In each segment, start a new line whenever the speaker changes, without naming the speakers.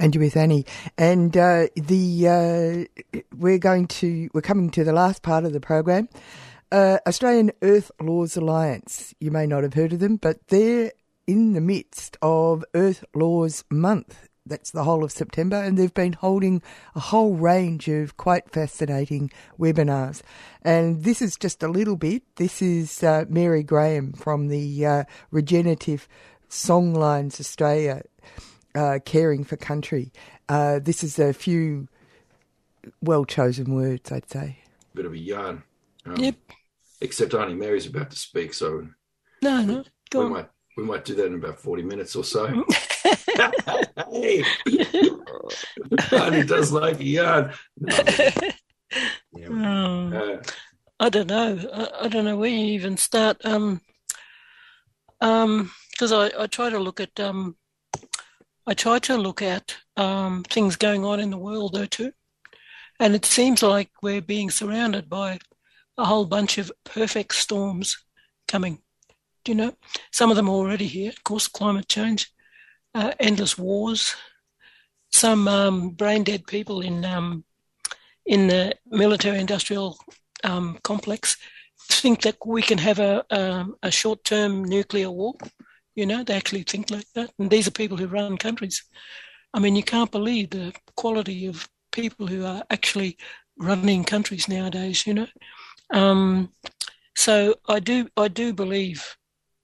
And you with Annie. And we're coming to the last part of the program. Australian Earth Laws Alliance. You may not have heard of them, but they're in the midst of Earth Laws Month. That's the whole of September, and they've been holding a whole range of quite fascinating webinars. And this is just a little bit. This is Mary Graham from the Regenerative Songlines Australia, Caring for Country. This is a few well-chosen words, I'd say.
Bit of a yarn.
Yep.
Except Auntie Mary's about to speak, so
No, go on.
We might do that in about 40 minutes or so. Hey, Auntie does like a yarn.
I don't know. I don't know where you even start. Because I try to look at things going on in the world though too, and it seems like we're being surrounded by a whole bunch of perfect storms coming. Do you know? Some of them are already here. Of course, climate change, endless wars, some brain dead people in the military-industrial complex think that we can have a short-term nuclear war. You know, they actually think like that. And these are people who run countries. I mean, you can't believe the quality of people who are actually running countries nowadays, you know. So I do believe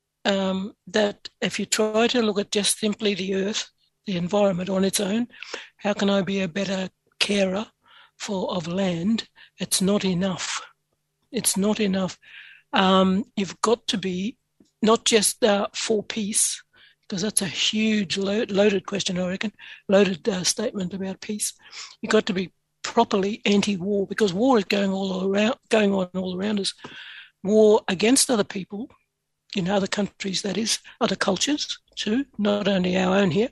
that if you try to look at just simply the earth, the environment on its own, how can I be a better carer of land? It's not enough. It's not enough. You've got to be not just for peace, because that's a huge loaded question, I reckon, loaded statement about peace. You've got to be properly anti-war, because war is going on all around us. War against other people, in other countries, that is, other cultures too, not only our own here.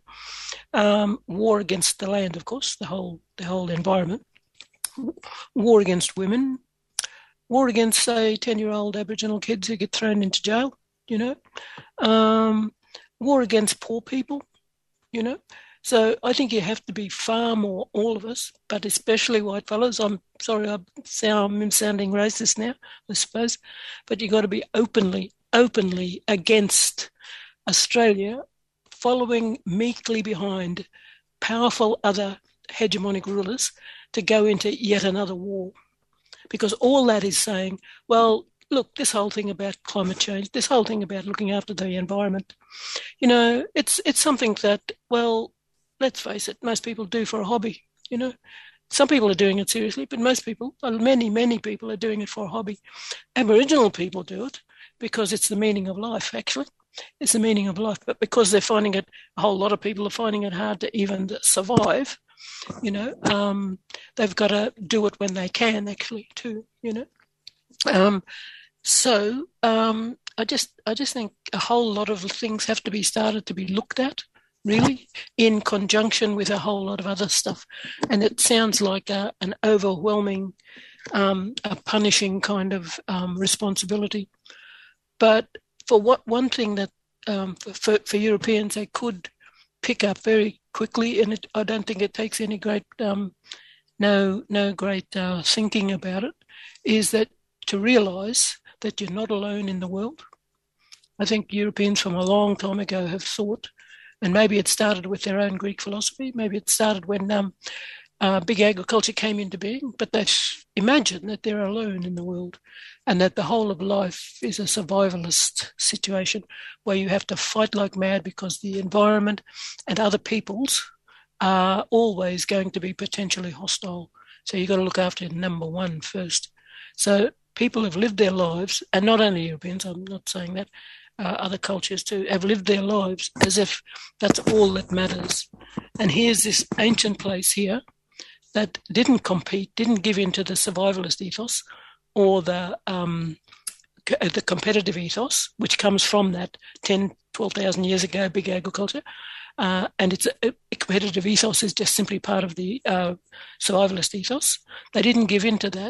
War against the land, of course, the whole environment. War against women. War against, say, 10-year-old Aboriginal kids who get thrown into jail, you know. War against poor people, you know. So I think you have to be far more, all of us, but especially white fellas. I'm sorry, I'm sounding racist now, I suppose, but you've got to be openly against Australia following meekly behind powerful other hegemonic rulers to go into yet another war. Because all that is saying, well, look, this whole thing about climate change, this whole thing about looking after the environment, you know, it's something that, well, let's face it, most people do for a hobby, you know. Some people are doing it seriously, but most people, many people are doing it for a hobby. Aboriginal people do it because it's the meaning of life, actually. It's the meaning of life. But because they're finding it, a whole lot of people are finding it hard to even survive, you know, they've got to do it when they can, actually, too, you know. So I just think a whole lot of things have to be started to be looked at, really, in conjunction with a whole lot of other stuff. And it sounds like an overwhelming, a punishing kind of responsibility. But for one thing that for Europeans they could pick up very quickly, and I don't think it takes any great no great thinking about it, is that to realise that you're not alone in the world. I think Europeans from a long time ago have thought, and maybe it started with their own Greek philosophy, maybe it started when big agriculture came into being, but they imagine that they're alone in the world and that the whole of life is a survivalist situation where you have to fight like mad because the environment and other peoples are always going to be potentially hostile. So you've got to look after number one first. So people have lived their lives, and not only Europeans, I'm not saying that, other cultures too, have lived their lives as if that's all that matters. And here's this ancient place here that didn't compete, didn't give in to the survivalist ethos or the competitive ethos, which comes from that 10, 12,000 years ago, big agriculture. And it's a competitive ethos is just simply part of the survivalist ethos. They didn't give in to that.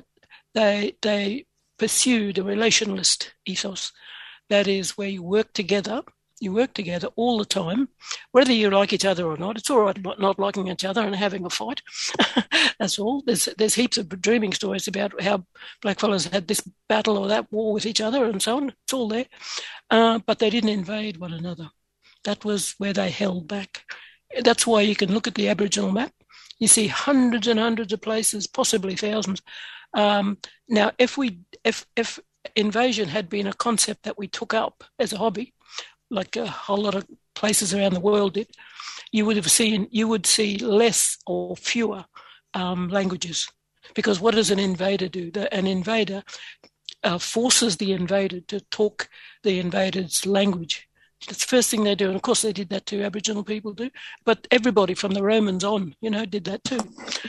They pursued a relationalist ethos. That is where you work together You work together all the time, whether you like each other or not. It's all right not liking each other and having a fight. That's all. There's heaps of dreaming stories about how blackfellas had this battle or that war with each other and so on. It's all there. But they didn't invade one another. That was where they held back. That's why you can look at the Aboriginal map. You see hundreds and hundreds of places, possibly thousands. Now, if invasion had been a concept that we took up as a hobby, like a whole lot of places around the world did, you would see less or fewer languages. Because what does an invader do? An invader forces the invader to talk the invader's language. That's the first thing they do. And of course they did that too, Aboriginal people do. But everybody from the Romans on, did that too.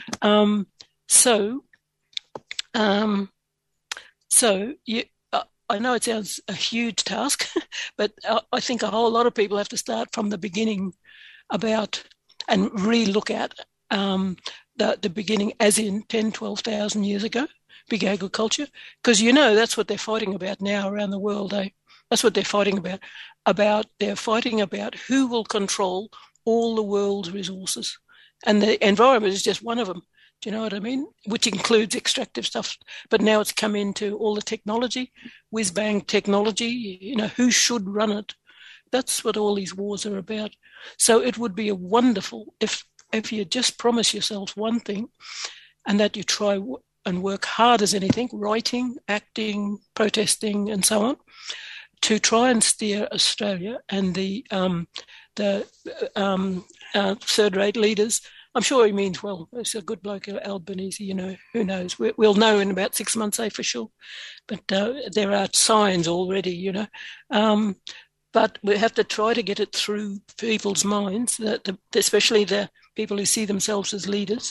I know it sounds a huge task, but I think a whole lot of people have to start from the beginning and re-look at the beginning as in 10, 12,000 years ago, big agriculture, because that's what they're fighting about now around the world. That's what they're fighting about. They're fighting about who will control all the world's resources. And the environment is just one of them. Do you know what I mean? Which includes extractive stuff. But now it's come into all the technology, whiz-bang technology, who should run it. That's what all these wars are about. So it would be a wonderful if you just promise yourself one thing and that you try and work hard as anything, writing, acting, protesting, and so on, to try and steer Australia and the third-rate leaders. I'm sure he means well. He's a good bloke, Albanese, who knows? We'll know in about 6 months, for sure. But there are signs already, But we have to try to get it through people's minds, especially the people who see themselves as leaders,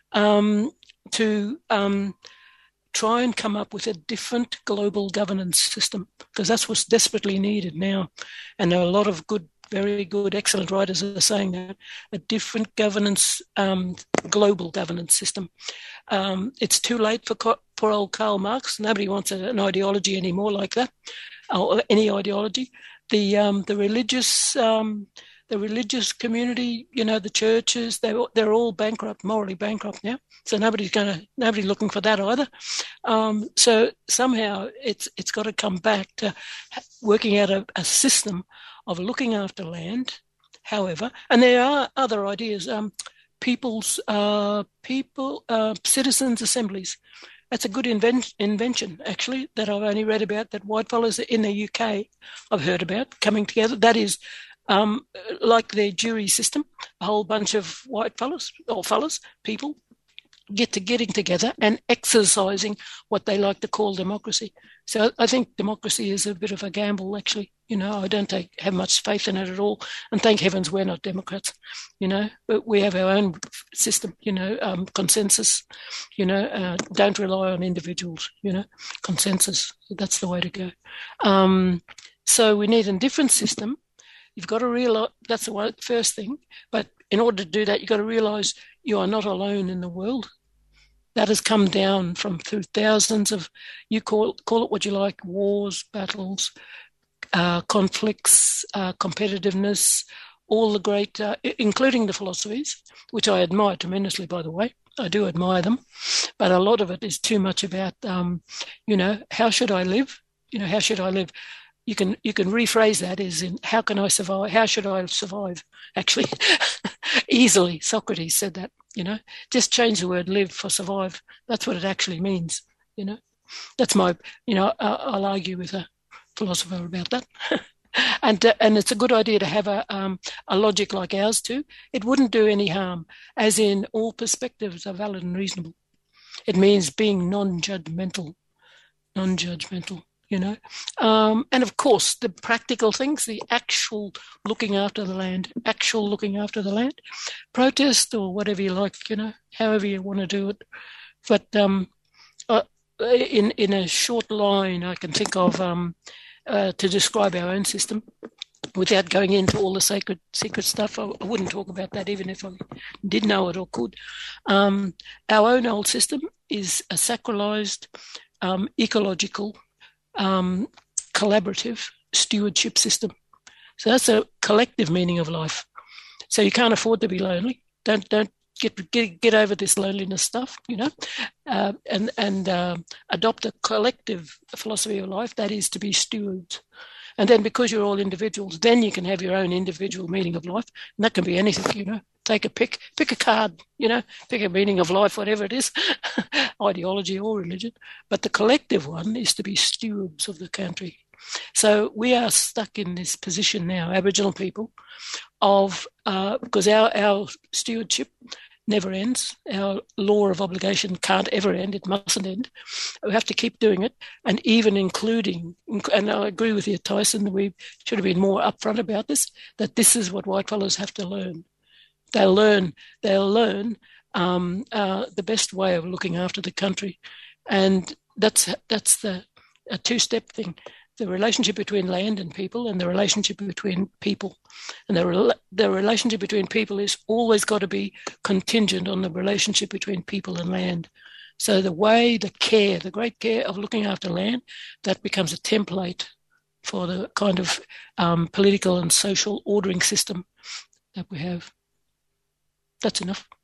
to try and come up with a different global governance system, because that's what's desperately needed now. And there are a lot of very good, excellent writers are saying that a different governance, global governance system. It's too late for poor old Karl Marx. Nobody wants an ideology anymore like that, or any ideology. The religious community, the churches, they're all bankrupt, morally bankrupt now. So nobody's looking for that either. So somehow it's got to come back to working out a system of looking after land. However, and there are other ideas, citizens' assemblies. That's a good invention, actually, that I've only read about, that whitefellas in the UK I've heard about coming together. That is like their jury system, a whole bunch of whitefellas or people getting together and exercising what they like to call democracy. So I think democracy is a bit of a gamble, actually. I don't have much faith in it at all. And thank heavens we're not Democrats, but we have our own system, consensus, don't rely on individuals, consensus. That's the way to go. So we need a different system. You've got to realize that's the first thing. But in order to do that, you've got to realize you are not alone in the world. That has come down through thousands of, you call it what you like, wars, battles, conflicts, competitiveness, all the great, including the philosophies, which I admire tremendously, by the way. I do admire them. But a lot of it is too much about, how should I live? How should I live? You can rephrase that as in, how can I survive? How should I survive? Actually, easily, Socrates said that, just change the word live for survive. That's what it actually means, That's my, I'll argue with a philosopher about that. And it's a good idea to have a logic like ours too. It wouldn't do any harm, as in all perspectives are valid and reasonable. It means being non-judgmental. And of course, the practical things, the actual looking after the land, protest or whatever you like, however you want to do it. But in a short line, I can think of to describe our own system without going into all the secret stuff. I wouldn't talk about that even if I did know it or could. Our own old system is a sacralized, ecological, collaborative stewardship system. So that's a collective meaning of life. So you can't afford to be lonely. Don't get over this loneliness stuff, and adopt a collective philosophy of life, that is to be stewards. And then because you're all individuals, then you can have your own individual meaning of life. And that can be anything, Take a pick a card, pick a meaning of life, whatever it is, ideology or religion. But the collective one is to be stewards of the country. So we are stuck in this position now, Aboriginal people, of because our stewardship never ends. Our law of obligation can't ever end. It mustn't end. We have to keep doing it, and even including, and I agree with you, Tyson, we should have been more upfront about this, that this is what whitefellas have to learn. They'll learn the best way of looking after the country. And that's a two-step thing. The relationship between land and people, and the relationship between people. And the relationship between people is always got to be contingent on the relationship between people and land. So the great care of looking after land, that becomes a template for the kind of political and social ordering system that we have. That's enough.